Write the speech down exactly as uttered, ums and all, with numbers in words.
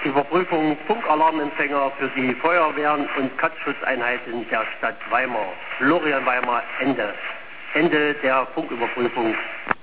Überprüfung Funkalarmempfänger für die Feuerwehren und Katzschutzeinheiten der Stadt Weimar. Florian Weimar, Ende. Ende der Funküberprüfung.